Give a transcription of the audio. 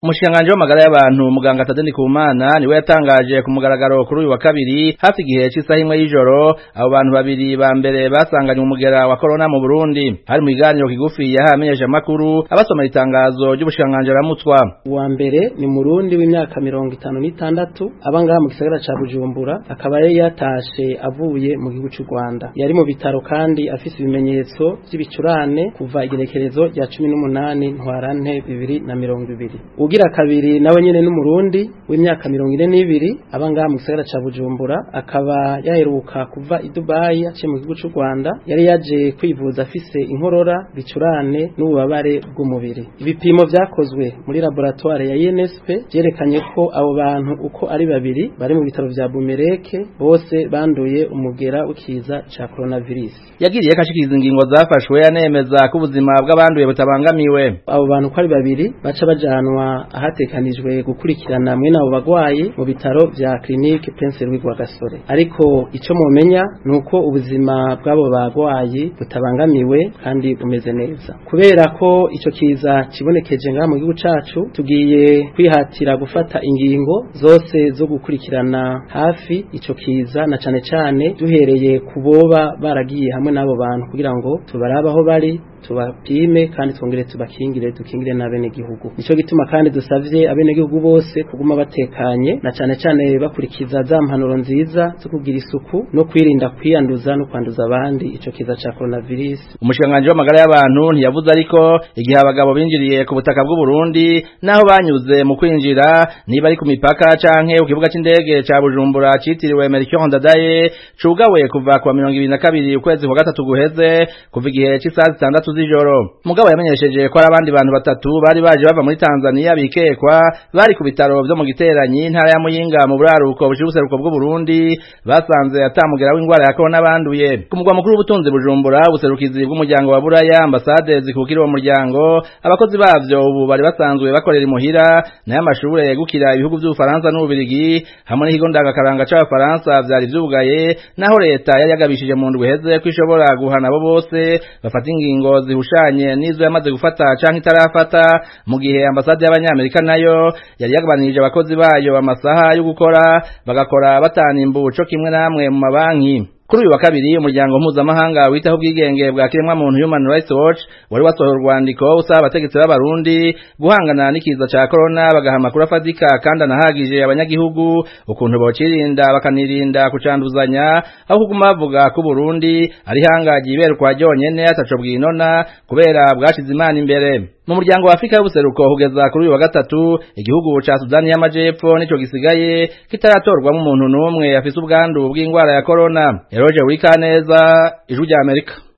Umushikiranganji w'amagara y'abantu muganga Tade Ndikumana niwe yatangaje ku mugaragaro kuri uyu wa kabiri hafi igihe c'isaha imwe y'ijoro abo bantu babiri ba mbere basanganywe umugera wa corona mu Burundi. Hari mu kiganiro kigufi yahamenyesha makuru abasoma itangazo ry'ubushikiranganji aramutwa. Uwa mbere ni Murundi w'imyaka 56 abangaha mu gisagara ca Bujumbura akaba yari yatashe avuye mu gihugu c'u Rwanda. Yari mu bitaro kandi afise ibimenyetso vy'ibicurane kuva igenekerezo rya 18 ntwarante 2020. Ugira kabiri nawe nyene n'umurundi w'imyaka 42 abangaha mu gisagara ca Bujumbura akaba yaheruka kuva i Dubai aciye mu gihugu c'u Rwanda yari yaje kwivuza afise inkorora bicurane n'ububabare bw'umubiri. Ibipimo vyakozwe muri laboratoire ya INSP vyerekanye ko abo bantu uko ari babiri bari mu bitaro vya Bumereke bose banduye umugera w'ikiza ca coronavirus. Yagiriye kashikiriza ingingo zafashwe yanemeza ko ubuzima bw'abanduye butabangamiwe. Abo bantu ko ari babiri baca bajanwa ahatekanijwe gukurikirana mwe nabo bagwayi mu bitaro vya clinique Prince Louis Rwagasore. Ariko ico mumenya nuko ubuzima bw'abo bagwayi butabangamiwe kandi bumeze neza. Kubera ko ico kiza kibonekeje ngaha mu gihugu cacu tugiye kwihatira gufata ingingo zose zo gukurikirana hafi ico kiza na cane cane duhereye kuboba baragiye hamwe nabo bantu kugira ngo tubarabaho bari tubapime kandi twongere dukingire n'abene gihugu. Nico gituma kandi dusavye abene gihugu bose kuguma batekanye na cane cane bakurikiza za mpanuro nziza zo kugira isuku no kwirinda kwiyanduza no kwanduza abandi ico kiza ca coronavirus. Umushikiranganji w'amagara y'abantu ntiyavuze ariko igihe abagabo binjiriye ku butaka bw'u Burundi naho banyuze mu kwinjira niba ari ku mipaka canke ku kibuga c'indege ca Bujumbura citiriwe Melchior Ndadaye cugawe kuva ku 22 ukwezi kwa gatatu guheze kuva igihe c'isaha 6 z'ijoro. Mugabo yamenyesheje ko ari abandi bantu batatu bari baje bava muri Tanzania bikekwa bari ku bitaro vyo mu Giteranyi intara ya Muyinga mu buraruko bushibuseruko bw'u Burundi basanze atamugera w'ingwara ya corona banduye. Ku mugwa mukuru w'ubutunzi Bujumbura ubuserukizi bw'umuryango wa Buraya ambasade zikukira uwo muryango abakozi bavyo ubu bari basanzwe bakorera imuhira nayo amashure yegukira ibihugu vy'Ubufaransa n'Ububirigi hamwe n'ikigo ndangakaranga c'Abafaransa vyari vyugaye naho leta yari yagabishije mu ndwi heze ko ishobora guhana abo bose bafata ingingo zihushanye n'izo yamaze gufata canke itarafata mu gihe ambasade y'Abanyamerika nayo yari yagabanirije abakozi bayo amasaha yo gukora bagakora batanimbu co kimwe namwe mu mabanki. Kuri uyu wa kabiri umuryango mpuzamahanga witaho ubwigenge bwa kiremwamuntu Human Rights Watch wari wasohoye urwandiko usaba abategetsi b'Abarundi guhangana n'ikiza ca corona bagaha amakuru afadika kandi anahagije abanyagihugu ukuntu bocirinda bakanirinda kucanduzanya aho kuguma bavuga ko Burundi ari hangagiye iberukwa ryonyene ataco bwinona kubera bwashize Imana imbere. Mu muryango wa Afrika y'ubuseruko kugeza kuri uyu wa gatatu igihugu ca Sudani y'Amajepfo nico gisigaye kitaratorwamo umuntu n'umwe afise ubwandu bw'ingwara ya corona. Roger Wikaneza, Ijwi ry'Amerika.